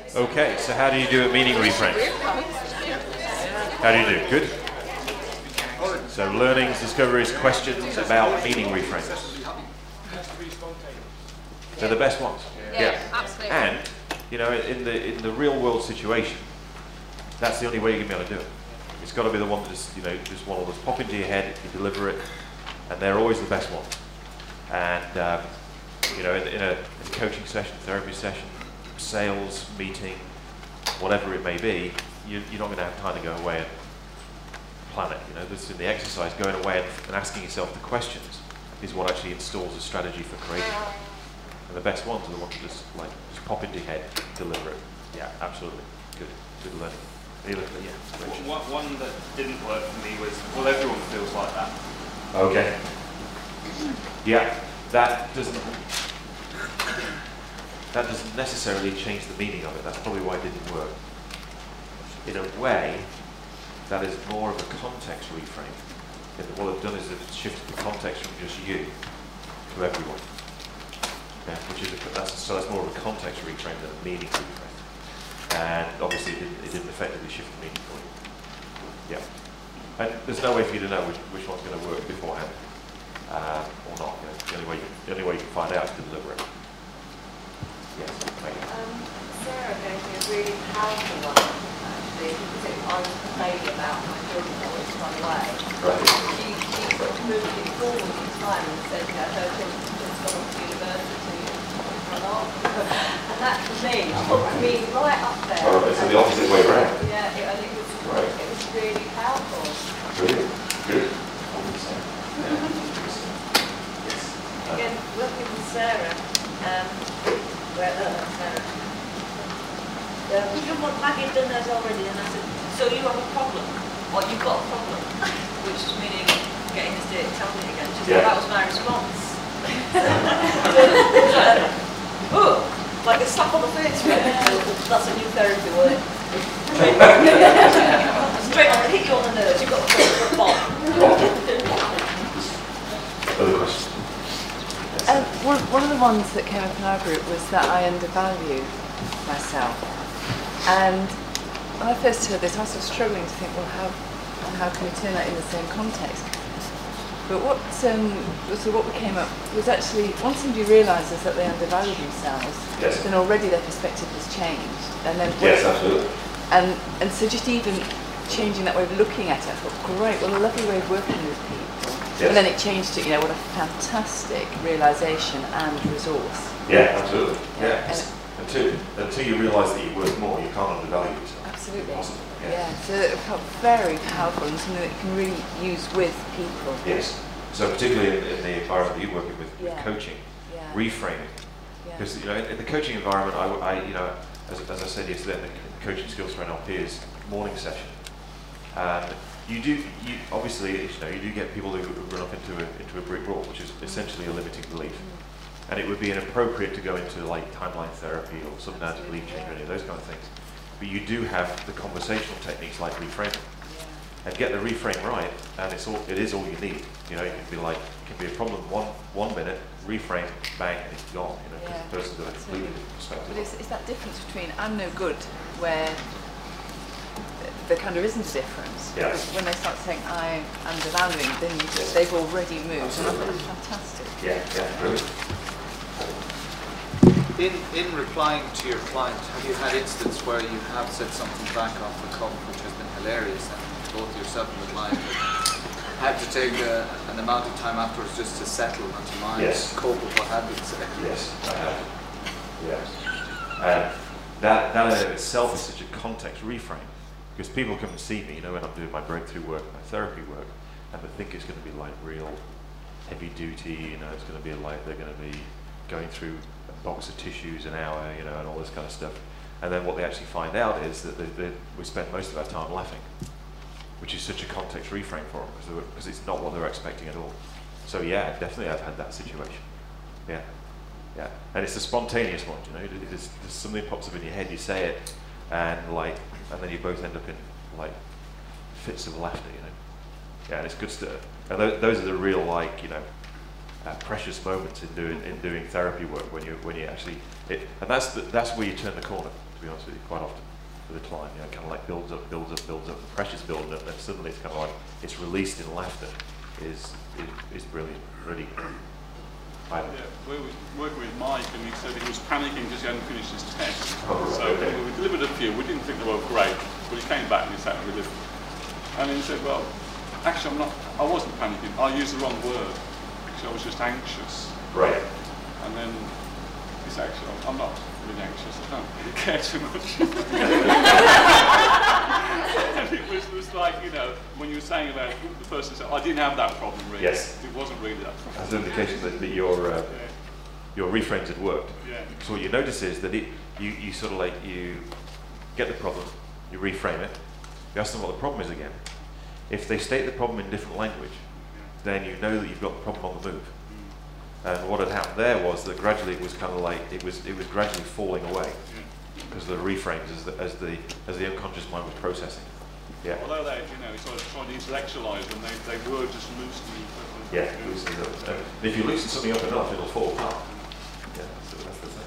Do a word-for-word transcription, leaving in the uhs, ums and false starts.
Okay, so how do you do a meaning reframe? How do you do? Good? So learnings, discoveries, questions about meaning reframes. They're the best ones. Yeah, yeah, absolutely. And, you know, in the in the real world situation, that's the only way you're going to be able to do it. It's got to be the one that just, you know, just one of those pop into your head, you deliver it, and they're always the best ones. And, um, you know, in, in, a, in a coaching session, therapy session, sales, meeting, whatever it may be, you, you're not going to have time to go away and plan it. You know, this in the exercise, going away and, and asking yourself the questions is what actually installs a strategy for creating it. And the best ones are the ones that just like just pop into your head, deliver it. Yeah, absolutely. Good, good learning. Yeah, one, one that didn't work for me was, well, everyone feels like that. Okay. Yeah, that doesn't that doesn't necessarily change the meaning of it. That's probably why it didn't work. In a way, that is more of a context reframe. And what I've done is it's shifted the context from just you to everyone. Yeah, which is a, that's, so that's more of a context reframe than a meaning reframe. And obviously it didn't, it didn't effectively shift the meaning for you. Yeah. And there's no way for you to know which, which one's going to work beforehand. Um, or not. You know, the, only way you, the only way you can find out is to deliver it. Yes, thank you. Um, Sarah gave me a really powerful one, actually, because it, I was complaining about my children always run away. Right. She, she sort of moved it forward in time and said, you know, her children just gone off to university and run off. And that for me, I mean, right up there. Oh, it's the opposite way around. Yeah, it, and it was, right. it was really powerful. Brilliant. Good. Again, working with Sarah, um, where, uh, Sarah, um, you know what Maggie had done those already, and I said, so you have a problem, or you've got a problem, which is meaning getting this date, tell me again. She said, yeah. That was my response. Oh, like a slap on the face, right? That's a new therapy word. Straight on, hit you on the nose, you've got a problem. Other questions? Um, one, one of the ones that came up in our group was that I undervalue myself. And when I first heard this, I was sort of struggling to think, well, how and how can we turn that in the same context? But what um, so what we came up was actually, once somebody realises that they undervalue themselves, yes. then already their perspective has changed. And then yes, absolutely. And and so just even changing that way of looking at it, I thought, great, well, a lovely way of working with people. Yes. And then it changed to, you know, what a fantastic realisation and resource. Yeah, absolutely. Yeah. And until, until you realise that you're worth more, you can't undervalue yourself. Absolutely. Possible. Yeah. yeah. So it felt very powerful and something that you can really use with people. Yes. So particularly in, in the environment that you're working with, yeah. with coaching, yeah. reframing. Because yeah. you know, in, in the coaching environment, I, I you know, as, as I said yesterday, in the coaching skills for N L P is morning session. Um, You do, you, obviously, you know, you do get people who run up into a, into a brick wall, which is essentially a limiting belief. Mm. And it would be inappropriate to go into like timeline therapy or some narrative belief change or any of those kind of things. But you do have the conversational techniques like reframing. Yeah. And get the reframe right, and it's all, it is all you need. You know, it can be like, it can be a problem one, one minute, reframe, bang, and it's gone. You know, because yeah. the person's got a completely different perspective. But it's, it's that difference between I'm no good, where there kind of isn't a difference. Yeah. When they start saying I am devaluing, then you just, they've already moved. And I thought that's fantastic. Yeah, yeah, brilliant. In, in replying to your client, have you had instances where you have said something back off the cuff which has been hilarious, and both yourself and the client have had to take a, an amount of time afterwards just to settle and to mind yes. and cope with what had been said? Yes, I have. Yes. Um, that, that in and of itself is such a context reframe. Because people come and see me, you know, when I'm doing my breakthrough work, my therapy work, and they think it's going to be like real heavy duty, you know, it's going to be like they're going to be going through a box of tissues an hour, you know, and all this kind of stuff. And then what they actually find out is that they, they, we spend most of our time laughing, which is such a context reframe for them, because it's not what they're expecting at all. So yeah, definitely I've had that situation. Yeah, yeah. And it's a spontaneous one, you know, it is, something pops up in your head, you say it, and like, and then you both end up in like fits of laughter, you know. Yeah, and it's good stuff. And th those are the real, like, you know, uh, precious moments in doing in doing therapy work when you when you actually it, and that's the, that's where you turn the corner. to be honest with you, quite often for the client. You know, kind of like builds up, builds up, builds up, the pressure's building up, then suddenly it's kind of like it's released in laughter. Is is, is brilliant, really. I Yeah, we were working with Mike, and he said he was panicking because he hadn't finished his test. Oh, right, so okay. we delivered a few. We didn't think they were great, but he came back and he sat and delivered. And he said, "Well, actually, I'm not. I wasn't panicking. I used the wrong word. Actually, I was just anxious." Right. And then he said, "Actually, I'm not really anxious. I don't really care too much." And it was, was like, you know, when you were saying about the person said, "I didn't have that problem really." Yes. It wasn't really that problem. As an indication that, that your uh, Yeah. your reframes had worked. Yeah. So what you notice is that it, you, you sort of like, you get the problem, you reframe it, you ask them what the problem is again. If they state the problem in different language, then you know that you've got the problem on the move. And what had happened there was that gradually it was kind of like, it was it was gradually falling away because of the reframes as the, as the as the unconscious mind was processing. Yeah. Although they, you know, sort of trying to intellectualise them, they, they were just loosening. Yeah. Loosen it up. And if you loosen something up enough, it'll fall apart. Yeah. So that's the